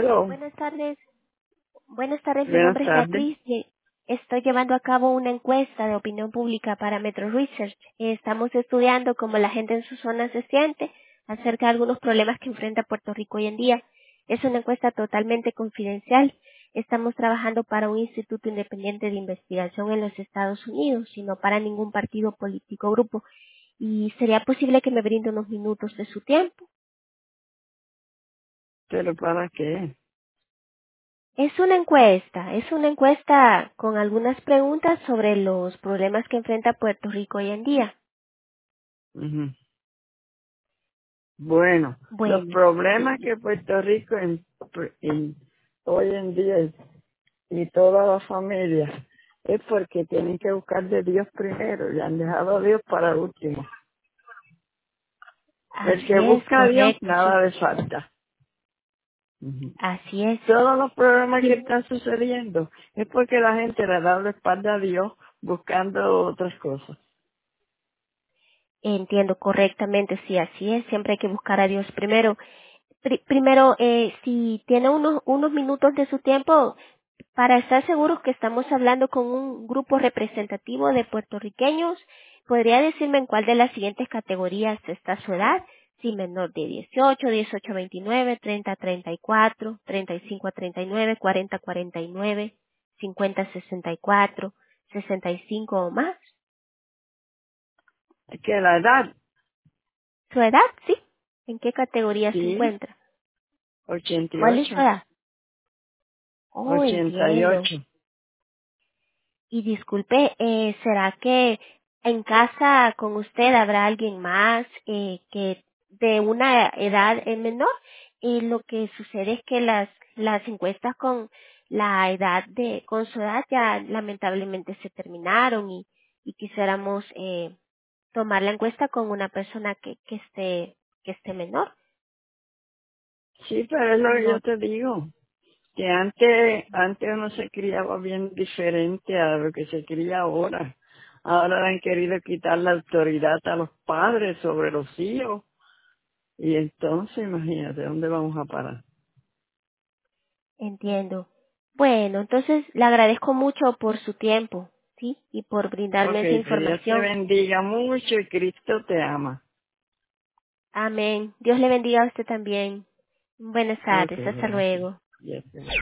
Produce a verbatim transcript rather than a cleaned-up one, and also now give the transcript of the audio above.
Hello. Buenas tardes. Buenas tardes, mi Buenas nombre es tardes. Beatriz y estoy llevando a cabo una encuesta de opinión pública para Metro Research. Estamos estudiando cómo la gente en su zona se siente acerca de algunos problemas que enfrenta Puerto Rico hoy en día. Es una encuesta totalmente confidencial. Estamos trabajando para un instituto independiente de investigación en los Estados Unidos y no para ningún partido político o grupo. ¿Y sería posible que me brinde unos minutos de su tiempo? ¿Pero para qué? Es una encuesta, es una encuesta con algunas preguntas sobre los problemas que enfrenta Puerto Rico hoy en día. Ujú. Bueno, los Bueno, problemas que Puerto Rico en, en- hoy en día es- y toda la familia es porque tienen que buscar de Dios primero y han dejado a Dios para último. El que así es, busca a Dios, correcto, sí, nada le falta. Ujú. así es. Todos los problemas que Sí, están sucediendo es porque la gente le ha dado la espalda a Dios buscando otras cosas. entiendo correctamente, sí, así es. Siempre hay que buscar a Dios primero. Pri- primero, eh, si tiene unos, unos minutos de su tiempo, para estar seguros que estamos hablando con un grupo representativo de puertorriqueños, ¿podría decirme en cuál de las siguientes categorías está su edad? Si menor de dieciocho, dieciocho a veintinueve, treinta a treinta y cuatro, treinta y cinco a treinta y nueve, cuarenta a cuarenta y nueve, cincuenta a sesenta y cuatro, sesenta y cinco o más. Es que la edad, ¿Su edad? Sí. ¿En qué categoría se sí, encuentra? ochenta y ¿Cuál es su ocho. edad? Oh, ochenta y entiendo. ocho. Y disculpe, eh, ¿será que en casa con usted habrá alguien más eh, que de una edad eh, menor? Y lo que sucede es que las las encuestas con la edad de con su edad ya lamentablemente se terminaron y, y quisiéramos eh, tomar la encuesta con una persona que, que esté que esté menor. Sí, pero es lo que No yo te digo, que antes, antes uno se criaba bien diferente a lo que se cría ahora. Ahora le han querido quitar la autoridad a los padres sobre los hijos. Y entonces, imagínate, ¿dónde vamos a parar? entiendo. Bueno, entonces le agradezco mucho por su tiempo, ¿sí? Y por Ok, brindarme esa que Dios te información. bendiga mucho y Cristo te ama. Amén. Dios le bendiga a usted también. Buenas Ok, tardes. Hasta gracias. luego. Dios te bendiga.